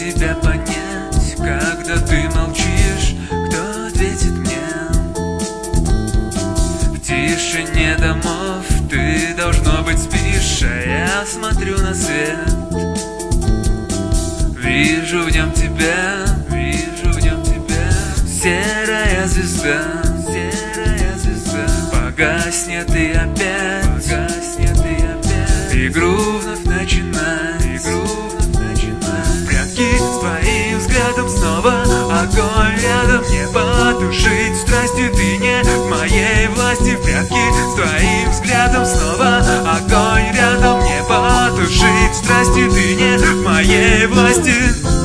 тебя понять, когда ты молчишь, кто ответит мне? В тишине домов ты, должно быть, спишь, а я смотрю на свет. Вижу в нем тебя, вижу в нем тебя. Серая звезда, серая звезда. Погаснет и опять, погаснет и опять. Игру вновь начинай, игру вновь начинай. Прятки с твоим взглядом снова. Огонь рядом не потушить. Страсти ты не в моей власти. Прятки с твоим взглядом снова. Огонь рядом не потушить. Страсти ты не в моей власти.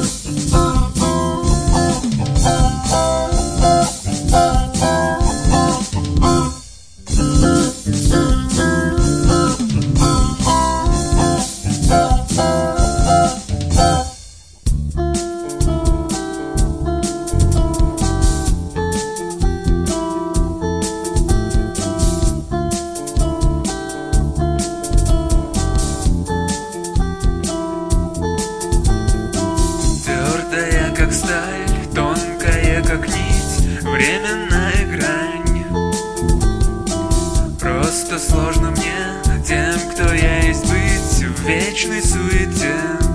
Как сталь, тонкая как нить, временная грань. Просто сложно мне, тем, кто я есть, быть в вечной суете.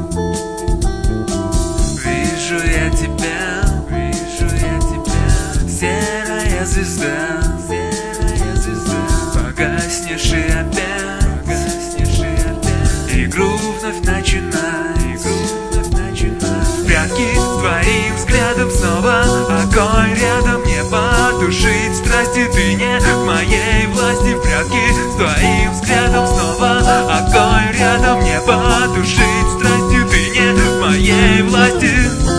Вижу я тебя, вижу я тебя. Серая звезда, серая звезда. Погаснешь и опять, погаснешь и опять. Игру вновь начинай, игру вновь начинай. Прятки твоим взглядом снова. Огонь рядом не потушить. Страсти ты не в моей власти. Прятки с твоим взглядом снова. Огонь рядом не потушить. Страсти ты не в моей власти.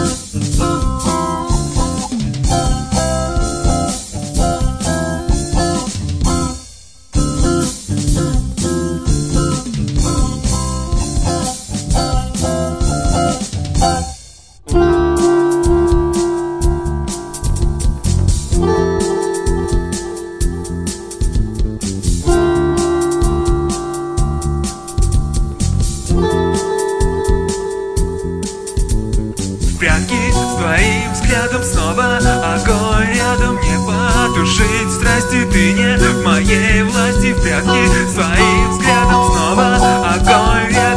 Прятки с твоим взглядом снова. Огонь рядом не потушить. Страсти ты не в моей власти. Прятки с твоим взглядом снова. Огонь рядом.